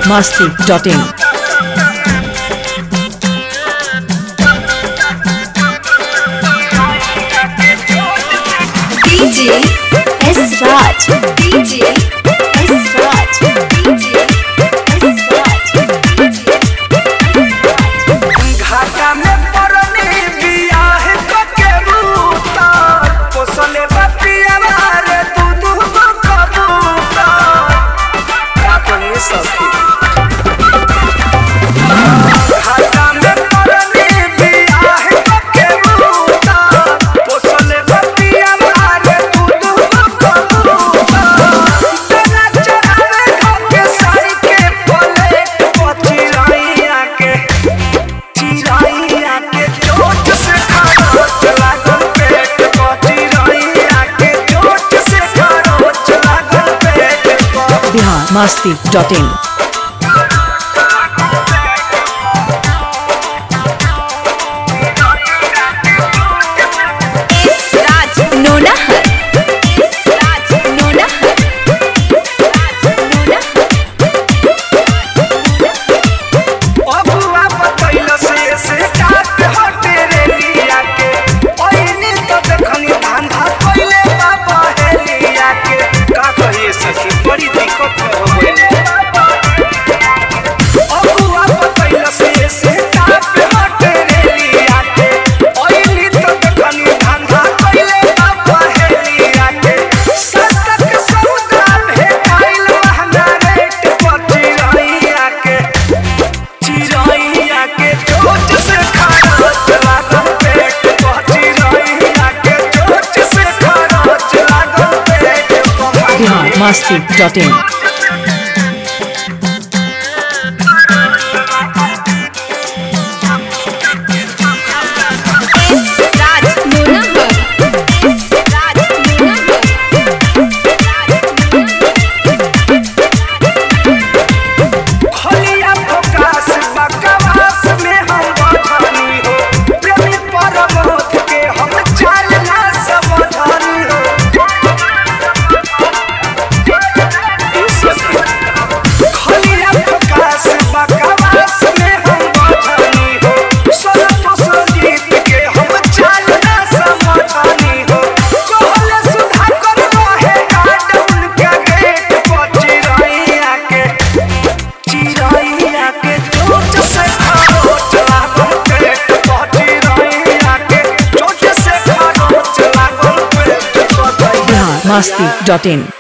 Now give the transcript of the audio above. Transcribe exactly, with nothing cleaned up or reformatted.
masti dot in. D J S Raj, D J S Raj, D J S Raj, D J घाटा में परनी बियाह के रूता पोसले बतिया रे तू दू कबूता का कोई सब घाटा में परनी बियाह के रूता पोसले बतिया रे तू दू कबूता तना चढ़ावे धोके साई के पले पचिराइया के चिराइया के चोट से खरोच लागल पेट को चिराइया के चोट से खरोच लागल पेट को Bihar masti dot in. S Raj Nonahar, S Raj Nonahar, S Raj Nonahar. अबुआ बतैल से से काट हटे रे लिया के ओइनी तो देखनी धांधा कइले बाबा हेलिया के का कहिए सखी बड़ी दिक्कत हो गइले अबुआ बतैल से से काट हटे रे लिया के ओइनी तो देखनी धांधा कइले बाबा हेलिया के सस्तक सौदा भेटाइल महंगा रेट पची रहिया के चिराइया के चोट से खरोच लागल पेट को चिराइया के चोट से खरोच लागल पेट को Bihar masti dot in. S Raj Nonahar, S Raj Nonahar, S Raj होलिया फोकास बकवास में हम बधानी हो प्रेमी परमोध के हम चाल ना समझानी हो होलिया फोकास बकवास में हम बधानी हो सोना संगीत के हम चाल ना समझानी हो कहले सुधा कर रहे गार्ड उनका गेट पची रहिया के चिराइया के चोट से खरोच लागल पेट को चिराइया के चोट से खरोच लागल पेट को Bihar masti dot in.